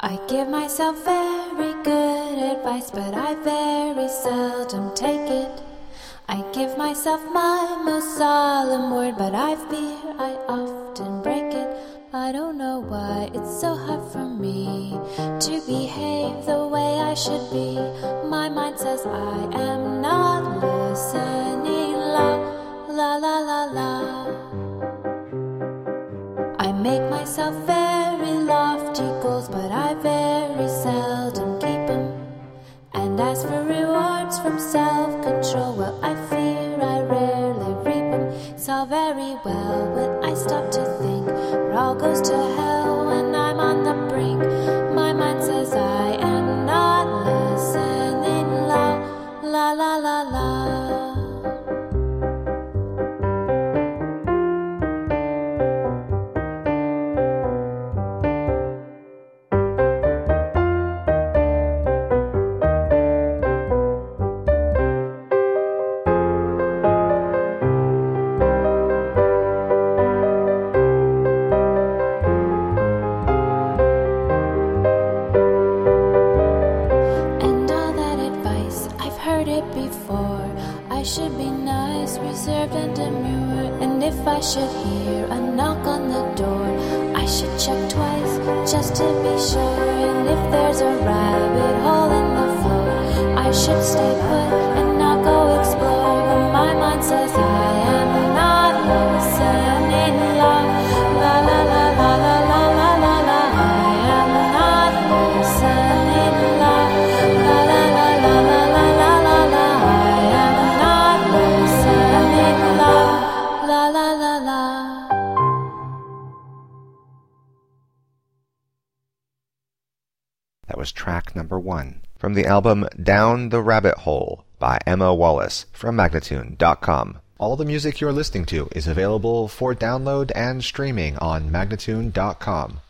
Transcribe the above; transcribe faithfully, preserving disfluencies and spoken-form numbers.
I give myself very good advice, but I very seldom take it. I give myself my most solemn word, but I fear I often break it. I don't know why it's so hard for me to behave the way I should be. My mind says I am not listening. La, la, la, la, la. I make myself very lofty goals, but I very seldom keep them. And as for rewards from self-control, well, I fear I rarely reap them. It's all very well when I stop to think, but all goes to hell when I'm on the brink. My mind says I am not listening. La, la, la, la, la. I should be nice, reserved and demure. And if I should hear a knock on the door, I should check twice, just to be sure. And if there's a rabbit hole in the floor, I should stay put and not go explore. But my mind says I am not listening. La, la, la, la, la, la, la, la, la, la. I am not listening. La, la, la, la, la, la, la, la, la, la. I am not listening. La, la, la, la, la. That was track number one from the album Down the Rabbit Hole by Emma Wallace from Magnatune dot com. All the music you're listening to is available for download and streaming on Magnatune dot com.